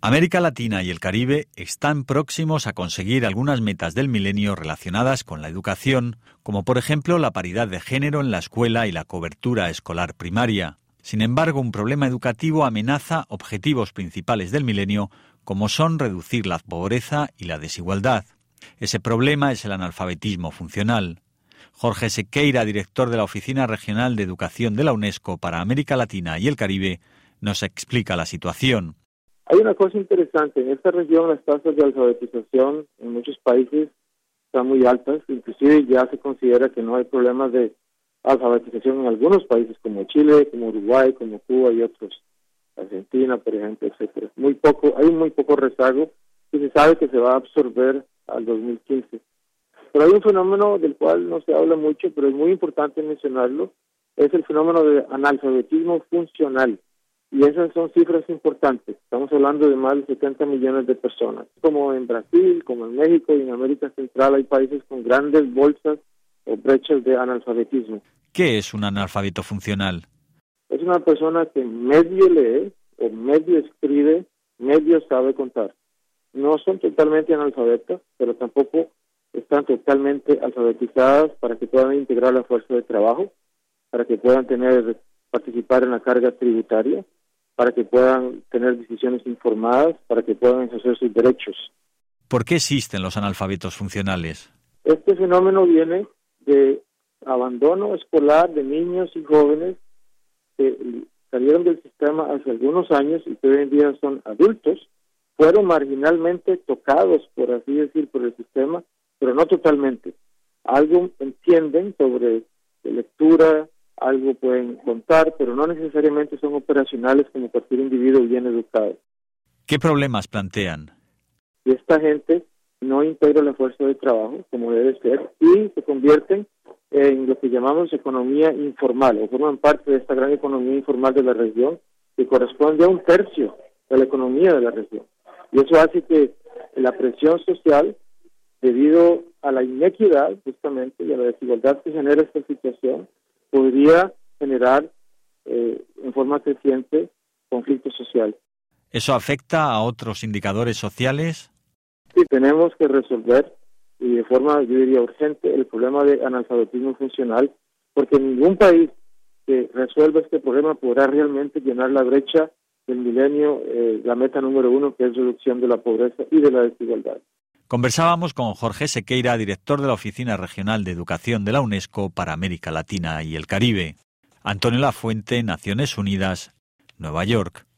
América Latina y el Caribe están próximos a conseguir algunas metas del milenio relacionadas con la educación, como por ejemplo la paridad de género en la escuela y la cobertura escolar primaria. Sin embargo, un problema educativo amenaza objetivos principales del milenio, como son reducir la pobreza y la desigualdad. Ese problema es el analfabetismo funcional. Jorge Sequeira, director de la Oficina Regional de Educación de la UNESCO para América Latina y el Caribe, nos explica la situación. Hay una cosa interesante, en esta región las tasas de alfabetización en muchos países están muy altas, inclusive ya se considera que no hay problemas de alfabetización en algunos países como Chile, como Uruguay, como Cuba y otros, Argentina, por ejemplo, etcétera. Hay muy poco rezago y se sabe que se va a absorber al 2015. Pero hay un fenómeno del cual no se habla mucho, pero es muy importante mencionarlo, es el fenómeno de analfabetismo funcional. Y esas son cifras importantes. Estamos hablando de más de 70 millones de personas. Como en Brasil, como en México y en América Central hay países con grandes bolsas o brechas de analfabetismo. ¿Qué es un analfabeto funcional? Es una persona que medio lee o medio escribe, medio sabe contar. No son totalmente analfabetas, pero tampoco están totalmente alfabetizadas para que puedan integrar la fuerza de trabajo, para que puedan participar en la carga tributaria, para que puedan tener decisiones informadas, para que puedan ejercer sus derechos. ¿Por qué existen los analfabetos funcionales? Este fenómeno viene de abandono escolar de niños y jóvenes que salieron del sistema hace algunos años y que hoy en día son adultos, fueron marginalmente tocados, por así decir, por el sistema, pero no totalmente. Algo entienden sobre lectura, algo pueden contar, pero no necesariamente son operacionales como cualquier individuo bien educado. ¿Qué problemas plantean? Y esta gente no integra la fuerza de trabajo como debe ser y se convierten en lo que llamamos economía informal, o forman parte de esta gran economía informal de la región que corresponde a 1/3 de la economía de la región. Y eso hace que la presión social, debido a la inequidad justamente y a la desigualdad que genera esta situación, podría generar en forma creciente conflicto social. ¿Eso afecta a otros indicadores sociales? Sí, tenemos que resolver, y de forma, yo diría, urgente, el problema de analfabetismo funcional, porque ningún país que resuelva este problema podrá realmente llenar la brecha del milenio, la meta número 1, que es reducción de la pobreza y de la desigualdad. Conversábamos con Jorge Sequeira, director de la Oficina Regional de Educación de la UNESCO para América Latina y el Caribe. Antonio Lafuente, Naciones Unidas, Nueva York.